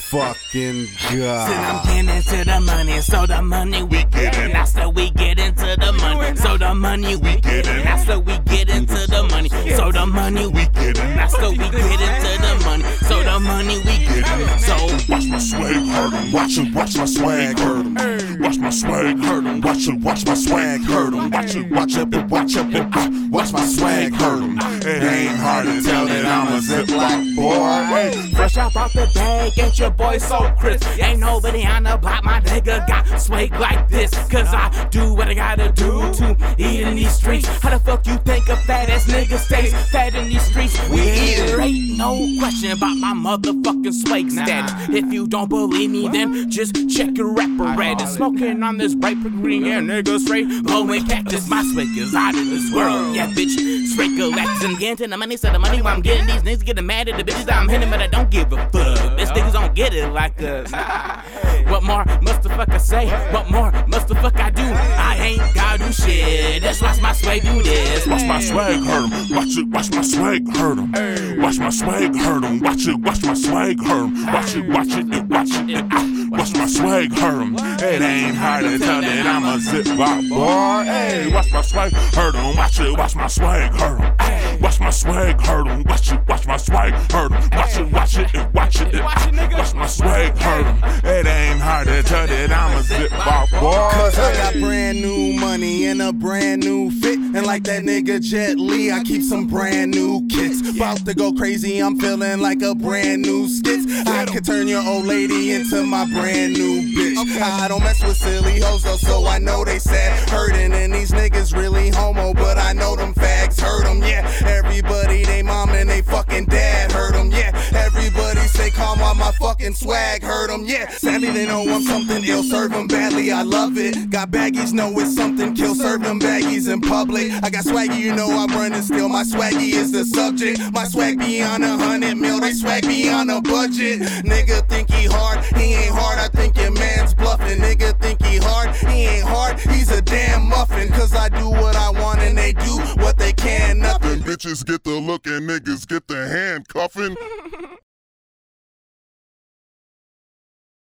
fucking god. Said I'm getting into the money, so the money we getting. I said we get into the money, so the money we getting. I said we get into the money, so the money we getting. I said we get into the money, so the money we getting. So watch my swag hurt 'em, watch my swag hurt 'em. Watch my swag hurt 'em, watch my swag hurt 'em. Watch my swag hurt 'em. It ain't hard to tell that I'm a Ziploc boy. Fresh up out the bag, ain't your boy so crisp. Ain't nobody on the block, my nigga got swag like this. Cause I do what I gotta do to eat in these streets. How the fuck you think a fat ass nigga stays fat in these streets? We eat it. Ain't no question about my motherfucking swag status. If you don't believe me, then just check your apparatus. Smoking on this bright green air, nigga straight blowing cactus. My swag is out of this world, yeah bitch. Straight collecting, getting to the money, so the money while I'm getting these niggas getting mad at the bitches that I'm hitting, but I don't give a fuck. These niggas don't get it like us. What more must the fuck I say? What more must the fuck I do? I ain't gotta do shit. Just watch my swag do this. Watch my swag hurt 'em. Watch my swag hurt 'em. Watch my swag hurt 'em. Watch my swag hurt 'em. Watch my swag hurt 'em. It ain't hard to tell that I'm a Ziploc boy. Hey, watch my swag hurt 'em. Watch my swag hurt 'em. Watch my swag hurt 'em. Watch my swag hurt 'em. Watch my swag hurt 'em. It ain't hard to tell that I'm a Ziploc boy. Cause I got brand new money and a brand new fit. And like that nigga Jet Li, I keep some brand new kicks. About to go crazy, I'm feeling like a brand new skits. I could turn your old lady into my brand new bitch. I don't mess with silly hoes though, so I know they sad hurting. And these niggas really homo, but I know them fags hurt them. Yeah, everybody, they mom and they fucking dad hurt them. Yeah, everybody say calm while my fucking swag hurt them. Yeah, sadly they know I'm something ill, serve them badly, I love it. Got baggies, know it's something kill, serve them baggies in public. I got swaggy, you know I'm running still, my swaggy is the subject. My swag be on 100 mil, they swag be on a budget. Nigga think he hard, he ain't hard, I think your man's bluffing. Nigga think he hard, he ain't hard, he's a damn muffin. Cause I do what I want and they do what they can, nothing. Bitches get the look and niggas get the handcuffing.